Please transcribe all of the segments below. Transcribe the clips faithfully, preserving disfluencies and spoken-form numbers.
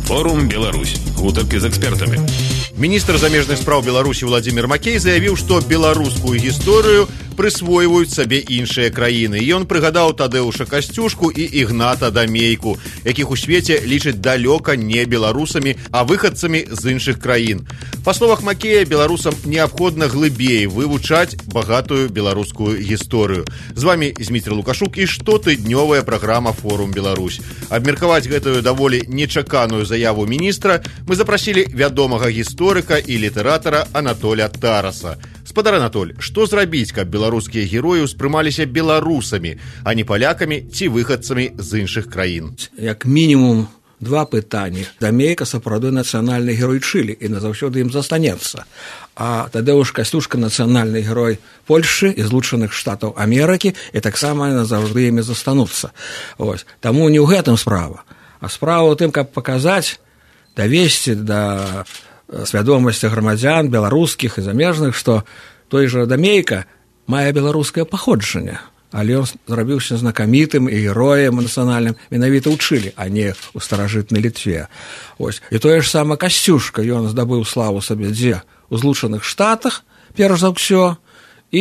Форум Беларусь. Гутаркі з экспертамі. Міністр замежных спраў Беларусі Владзімір Макей заявіў, што беларускую гісторыю прысвойваюць сабе іншыя краіны. Ён прыгадаў Тадэуша Касцюшку і Ігната Дамейку, якіх у свеце лічаць далёка не беларусамі, а выхадцамі з іншых краін. Па словах Макея, беларусам неабходна глыбей вывучаць багатую беларускую гісторыю. З вами Зміцер Лукашук і штотыднёвая праграма «Форум Беларусь». Абмеркаваць гэтую даволі нечаканую заяву міністра мы запрасілі вядомага гісторыка і літаратара Анатоля Тараса. Спадар Анатоль, што зрабіць, каб беларускія героі ўспрымаліся беларусамі, а не палякамі ці выхадцамі з іншых краін? Як мінімум два пытанні. Дамейка сапраўды нацыянальны герой Чылі і назаўсёды ім застанецца. А Тадэуш Касцюшка нацыянальны герой Польшчы і Злучаных Штатаў Амерыкі і таксама назаўжды імі застануцца. Ось. Таму не ў гэтым справа. А справа ў тым, каб паказаць, давесці да свядомасці грамадзян беларускіх і замежных, што той жа Дамейка мае беларускае паходжанне, але ён зрабіўся знакамітым і героем нацыянальным менавіта ў Чылі, а не ў старажытнай Літве. Ось. І тое ж сама Касцюшка, ён здабыў славу сабе дзе? У Злучаных Штатах, перш за ўсё, і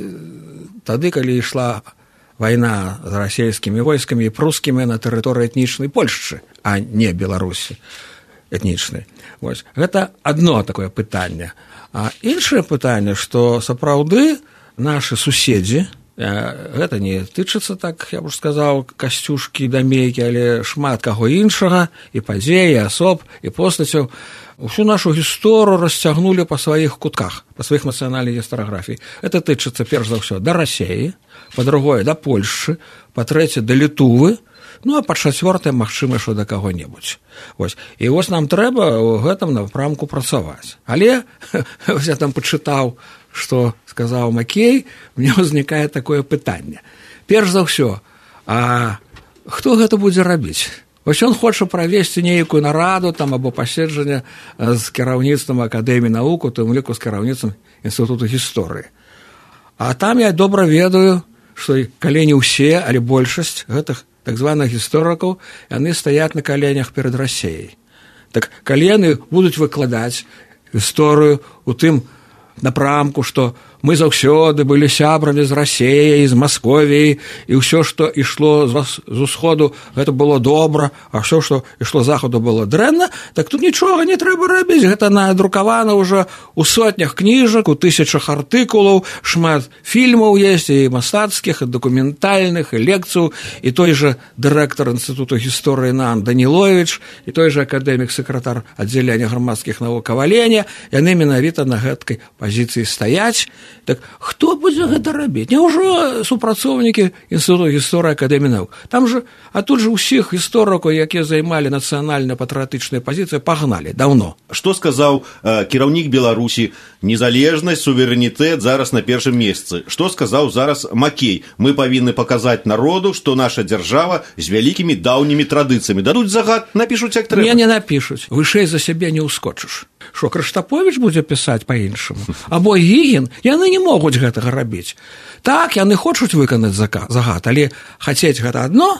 тады, калі ішла вайна з расійскімі войскамі і прускімі на тэрыторыі этнічнай Польшчы, а не Беларусі этнічнай. Вось. Гэта адно такое пытанне. А іншае пытанне, што сапраўды нашы суседзі, гэта не тычыцца, так я б уже сказаў, Касцюшкі, Дамейкі, але шмат каго іншага, і падзей, і асоб, і постацяў, усю нашу гісторыю расцягнулі па сваіх кутках, па сваіх нацыянальных гістарыяграфій. Гэта тычыцца, перш за ўсё, да Расіі, па-другое, да Польшчы, па-трэцяе, да Літувы, ну, а па-чацвёртае, магчыма, што да каго-небудзь. Вось. І вось нам трэба ў гэтым напрамку працаваць. Але, вось я там пачытаў, што сказаў Макей, мне ўзнікае такое пытанне. Перш за ўсё, а хто гэта будзе рабіць? Вось ён хоча правесці нейкую нараду там або паседжанне з кіраўніцтвам Акадэміі навук, у тым ліку з кіраўніцтвам Інстытуту гісторыі. А там я добра ведаю, што калі не ўсе, але большасць гэтых так званых гісторыкаў, яны стаяць на каленях перад Расіяй. Так калі яны будуць выкладаць гісторыю у тым напрамку, што мы заўсёды былі сябрамі з Расіяй, з Масковіяй, і ўсё, што ішло з усходу, гэта было добра, а ўсё, што ішло з захаду, было дрэнна, так тут нічога не трэба рабіць. Гэта надрукавана ўжо ў сотнях кніжак, у тысячах артыкулаў, шмат фільмаў ёсць, і мастацкіх, і дакументальных, і лекцыяў, і той жа дырэктар Інстытуту гісторыі НАН Даніловіч, і той жа акадэмік-сакратар аддзялення грамадскіх навук Каваленя, яны менавіта на гэткай пазіцыі стаяць. Так хто будзе гэта рабіць? Няўжо супрацоўнікі Інстытуту гісторыі Акадэміі навук? Там жа, а тут жа ўсіх гісторыкаў, якія займалі нацыянальна-патрыятычныя пазіцыі, пагналі даўно. Што сказаў э, кіраўнік Беларусі? Незалежнасць, суверэнітэт зараз на першым месцы. Што сказаў зараз Макей? Мы павінны паказаць народу, што наша дзяржава з вялікімі даўнімі традыцыямі. Дадуць загад, напішуць як трэба. Не, не напішуць. Вышэй за сябе не ўскочыш. Што, Крыштаповіч будзе пісаць па-іншаму? Або Гігін? Яны не могуць гэтага рабіць. Так, яны хочуць выканаць загад, але хацець гэта адно,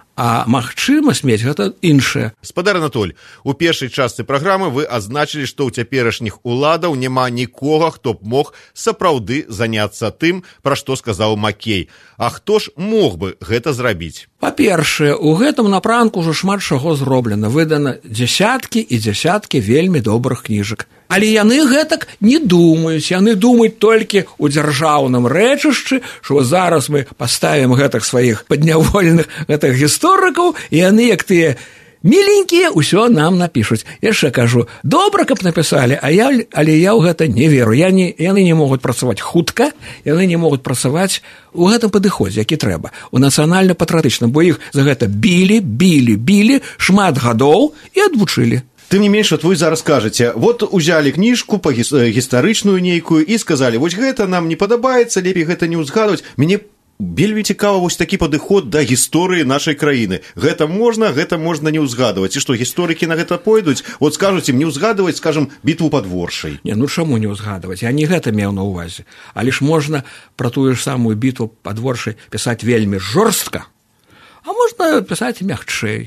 а магчымасць мець гэта іншае. Спадар Анатоль, у першай частцы праграмы вы азначылі, што ў цяперашніх уладаў няма нікога, хто б мог сапраўды заняцца тым, пра што сказаў Макей. А хто ж мог бы гэта зрабіць? Па-першае, у гэтым напрамку ўжо шмат чаго зроблена. Выдана дзясяткі і дзясяткі вельмі добрых кніжак. Але яны гэтак не думаюць. Яны думаюць толькі ў дзяржаўным рэчышчы, што зараз мы паставім гэтых сваіх падняволеных гэтых гісторыкаў, і яны, як тыя міленькія, ўсё нам напішуць. Яшчэ кажу, добра, каб напісалі, а я, але я ў гэта не веру. Я не, яны не могуць працаваць хутка, яны не могуць працаваць у гэтым падыходзе, які трэба, у нацыянальна-патрыятычным, бо іх за гэта білі, білі, білі шмат гадоў і адвучылі. Тым не менш, вы зараз кажаце, вот узялі кніжку па гістарычную нейкую і сказалі, вось гэта нам не падабаецца, лепей гэта не ўзгадваць. Мяне вельмі цікава вось такі падыход да гісторыі нашай краіны. Гэта можна, гэта можна не ўзгадваць. І што, гісторыкі на гэта пойдуць? Вот скажуць ім не ўзгадваць, скажам, бітву пад Воршай. Не, ну чаму не ўзгадваць? Я не гэта меў на ўвазе. Але ж можна пра тую ж самую бітву пад Воршай пісаць вельмі жорстка, а можна пісаць мякчэй.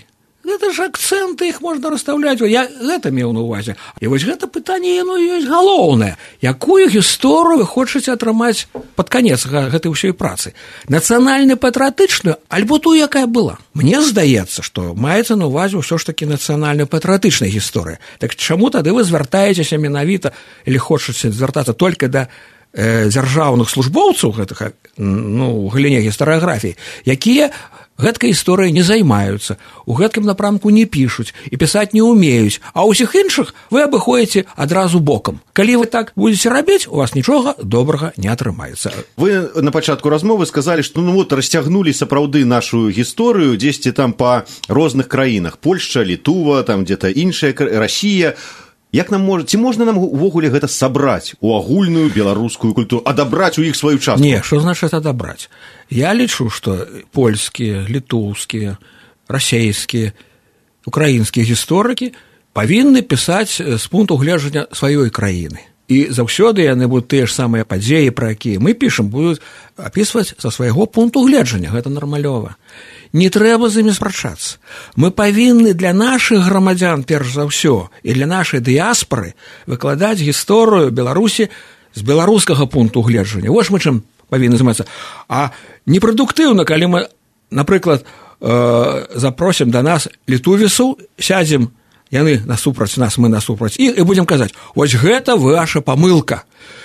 гэта ж акцэнты, іх можна расстаўляць. Я гэта меў на ўвазе. І вось гэта пытанне, яно ёсць галоўнае. Якую гісторыю вы хочаце атрымаць пад канец гэтай ўсёй працы? Нацыянальна-патрыятычную, альбо тую, якая была? Мне здаецца, што маецца на ўвазе ўсё ж такі нацыянальна-патрыятычная гісторыя. Так чаму тады вы звяртаецеся менавіта или хочаце звяртацца толькі да э, дзяржаўных службоўцаў гэтага, ну, у галіне гістарыяграфіі, якія гэткай гісторыяй не займаюцца, у гэткім напрамку не пішуць і пісаць не ўмеюць, а ўсіх іншых вы абыходзіце адразу бокам. Калі вы так будзеце рабіць, у вас нічога добрага не атрымаецца. Вы на пачатку размовы сказалі, што ну вот расцягнулі сапраўды нашу гісторыю дзесьці там па розных краінах. Польшча, Літува, там дзе-то іншая, Расія. Як нам можа, ці можна нам увогуле гэта сабраць у агульную беларускую культуру, адабраць у іх сваю частку? Не, што значыць адабраць? Я лічу, што польскія, літоўскія, расейскія, украінскія гісторыкі павінны пісаць з пункту гледжання сваёй краіны. І заўсёды яны будуць тыя ж самыя падзеі, пра якія мы пішам, будуць апісваць са свайго пункту гледжання. Гэта нармалёва. Не трэба з імі спрачацца. Мы павінны для нашых грамадзян, перш за ўсё, і для нашай дыяспары выкладаць гісторыю Беларусі з беларускага пункту гледжання. Вось мы чым павінны займацца. А непрадуктыўна, калі мы, напрыклад, э, запросім да нас літувісаў, сядзем, яны насупраць нас, мы насупраць іх, і будзем казаць, вось гэта ваша памылка.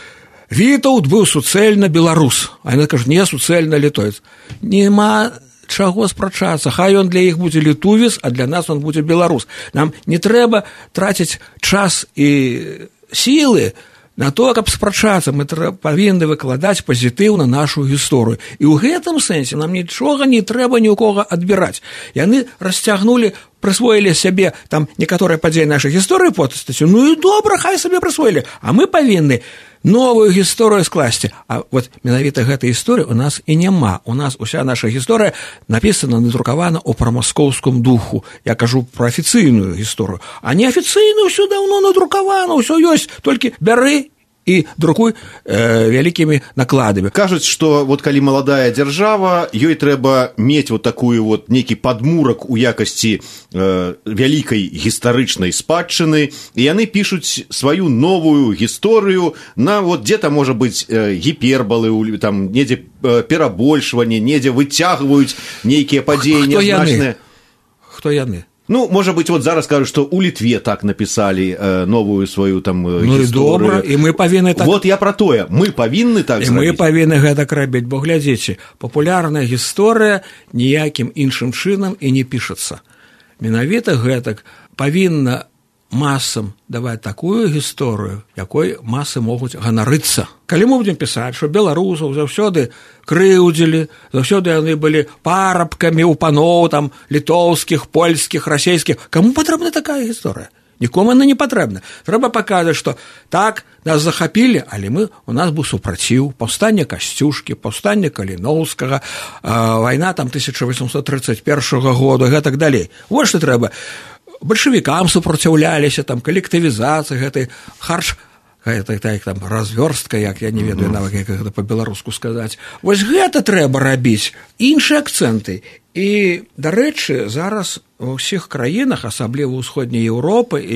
Вітаўт быў суцэльна беларус, а яны кажуць, не суцэльна літоец. Нема чаго спрачацца, хай ён для іх будзе літувіс, а для нас он будзе беларус. Нам не трэба траціць час і сілы на то, каб спрачацца. Мы павінны выкладаць пазітыўна нашу гісторыю. І ў гэтым сэнсе нам нічога не трэба ні ў кога адбіраць. Яны расцягнулі, прысвоілі сябе там некаторыя падзеі нашай гісторыі подстацю, ну і добра, хай сабе прысвоілі. А мы павінны новую гісторыю скласці. А вот менавіта гэтай гісторыі у нас і няма. У нас уся наша гісторыя напісана, надрукавана ў прамаскоўскім духу. Я кажу пра афіцыйную гісторыю. А неафіцыйную ўсё даўно надрукавана, ўсё ёсць, толькі бяры і друкуй э, вялікімі накладамі. Кажуць, што вот калі маладая дзяржава, ёй трэба мець вот такую вот нейкі падмурак у якасці э, вялікай гістарычнай спадчыны, і яны пішуць сваю новую гісторыю на вот дзе-то, можа быць, э, гіпербалы, там недзе э, перабольшванне, недзе выцягваюць нейкія падзеі нязначныя. Хто яны? Ну, можа быць, вот зараз кажуць, што ў Літве так напісалі э, новую сваю там э, ну, гісторыю. Ну, добра, і мы павінны так... Вот я пра тое, мы павінны так і зрабіць. Мы павінны гэтак рабіць, бо глядзіце, папулярная гісторыя ніякім іншым чынам і не пішацца. Менавіта гэтак павінна масам даваць такую гісторыю, якой масы могуць ганарыцца. Калі мы будзем пісаць, што беларусаў заўсёды крыўдзілі, заўсёды яны былі парабкамі ў паноў там літоўскіх, польскіх, расейскіх, каму патрэбна такая гісторыя? Нікому яна не патрэбна. Трэба паказаць, што так, нас захапілі, але мы, у нас быў супраціў, паўстанне Касцюшкі, паўстанне Каліноўскага, вайна там тысяча восемьсот тридцать першага года, гэтак далей. Вот што трэба. Бальшавікам супраціўляліся, там, калектывізацыя, гэтай харч, гэтай, так, там, развёрстка, як я не ведаю, mm-hmm. нават, як гэта па-беларуску сказаць. Вось гэта трэба рабіць, іншыя акцэнты. І, дарэчы, зараз ва ўсіх краінах, асабліва ўсходняй Еўропы і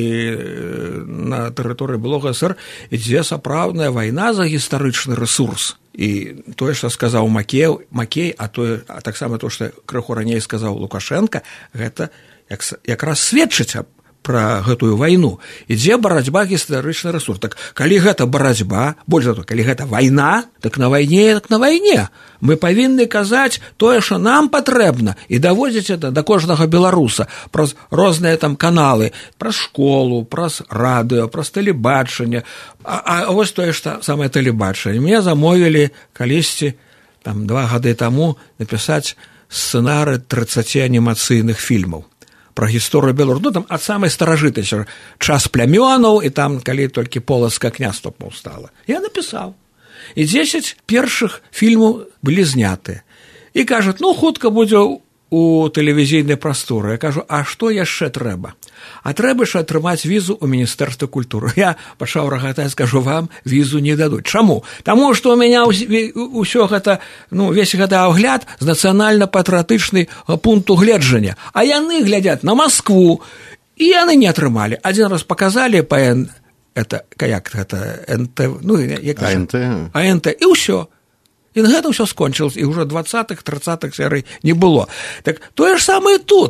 на тэрыторыі былога ССР, ідзе сапраўдная вайна за гістарычны рэсурс. І тое, што сказаў Макей, Макей, а тое, а таксама тое, што крыху раней сказаў Лукашенка, гэта як, якраз сведчыць пра гэтую вайну. Ідзе барацьба гістарычны рэсурс. Так калі гэта барацьба, больш за то, калі гэта вайна, так на вайне, так на вайне. Мы павінны казаць тое, што нам патрэбна, і даводзіць это да кожнага беларуса праз розныя там каналы, праз школу, праз радыё, праз тэлебачанне. А, а вось тое, што самае тэлебачанне. Мне замовілі калісьці, там, два гады таму напісаць сцэнары трыццаці анімацыйных фільмаў пра гісторыю Беларусі, ну, там, ад самай старажытнасці, час плямёнаў, і там, калі толькі полацкае княства паўстала. Я напісаў. І дзесяць першых фільмаў былі знятыя. І кажуць, ну, хутка будзе у тэлевізійнай прасторы. Я кажу, а што яшчэ трэба? А трэба ж атрымаць візу ў міністэрства культуры. Я пачаў рагатаць, скажу, вам візу не дадуць. Чаму? Таму што ў мяне ўсё гэта, ну, весь гэты агляд з нацыянальна-патрыятычнай пункту гледжання. А яны глядзяць на Маскву, і яны не атрымалі. Адзін раз паказалі па Н... это, як гэта, эн тэ, ну, як А Н Тэ. А Н Тэ, і ўсё. І на гэта ўсё скончылася, і ўжо двадцатых тридцатых серый не было. Так тое ж самае тут.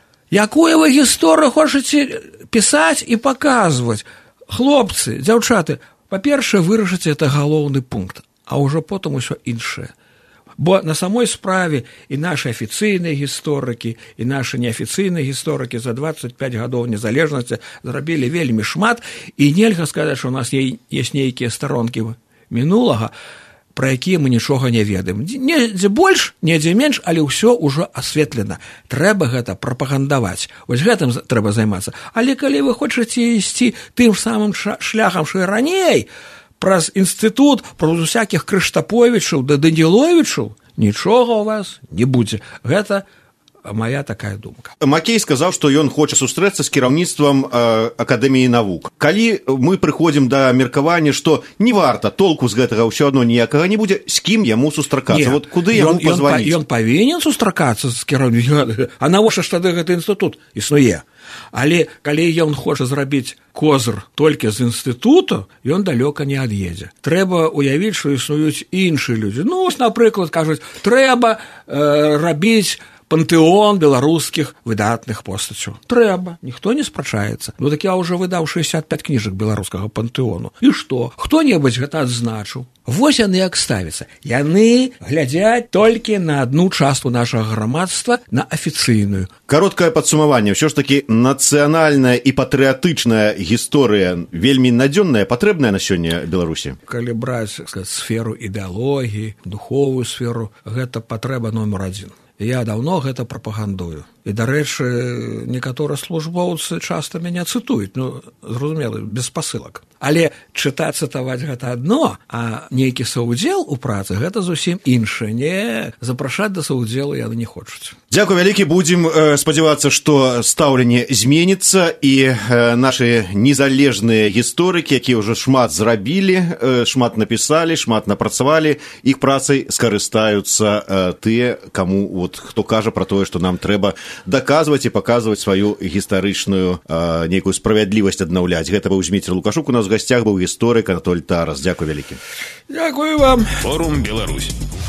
Якую вы гісторыю хочаце пісаць і паказваць? Хлопцы, дзяўчаты, па-першае, вырашыце это галоўны пункт, а ўжо потым усё іншае. Бо на самой справе і нашы афіцыйныя гісторыкі, і нашы неафіцыйныя гісторыкі за двадцать пять гадоў незалежнасці зрабілі вельмі шмат, і нельга сказаць, што ў нас ёсць нейкія старонкі мінулага, пра якія мы нічога не ведаем. Недзе больш, недзе менш, але ўсё ўжо асветлена. Трэба гэта прапагандаваць. Вось гэтым трэба займацца. Але калі вы хочаце ісці тым самым шляхам, што і раней, праз інстытут, праз усякіх Крыштаповічаў да Даніловічаў, нічога ў вас не будзе. Гэта моя такая думка. Макей сказаў, што ён хоча сустрэцца з кіраўніцтвам э, Акадэміі навук. Калі мы прыходзім да меркавання, што не варта, толку з гэтага ўсё адно ніякага не будзе, з кім яму сустракацца? Вот куды яму ён, пазваніць? Ён, ён павінен сустракацца з кіраўніцтвам. А навошта ж тады гэты інстытут існуе? Але калі ён хоча зрабіць козыр толькі з інстытуту, ён далёка не ад'едзе. Трэба уявіць, што існуюць іншыя людзі. Ну, напрыклад, кажуць, трэба э, рабіць пантэон беларускіх выдатных постацяў. Трэба, ніхто не спрачаецца. Ну, так я ўжо выдаў шестьдесят пять кніжак беларускага пантэону. І што? Хто-небудзь гэта адзначыў? Вось яны як ставяцца. Яны глядзяць толькі на адну частку нашага грамадства, на афіцыйную. Кароткае падсумаванне. Ўсё ж такі нацыянальная і патрыятычная гісторыя вельмі надзённая, патрэбная на сёння Беларусі? Калі браць, сказаць, сферу ідэалогіі, духовую сферу, гэта патрэба номер адзін. Я даўно гэта прапагандую. І, дарэчы, некаторыя службоўцы часта мяне цытуюць, ну, зразумела, без спасылак. Але чытаць, цытаваць гэта адно, а нейкі саўдзел у працы гэта зусім іншае. Не, запрашаць да саўдзелу яны не хочуць. Дзякуй вялікі, будзем э, спадзявацца, што стаўленне зменіцца, і э, нашы незалежныя гісторыкі, якія ўжо шмат зрабілі, э, шмат напісалі, шмат напрацавалі, іх працай скарыстаюцца э, тыя, каму, вот, хто кажа пра тое, што нам трэба даказваць і паказваць сваю гістарычную э, нейкую справядлівасць аднаўляць. Гэта быў Зміцер Лукашук, у нас в гасцях быў гісторык Анатоль Тарас. Дзякуй вялікі. Дзякуй вам. Форум Беларусь.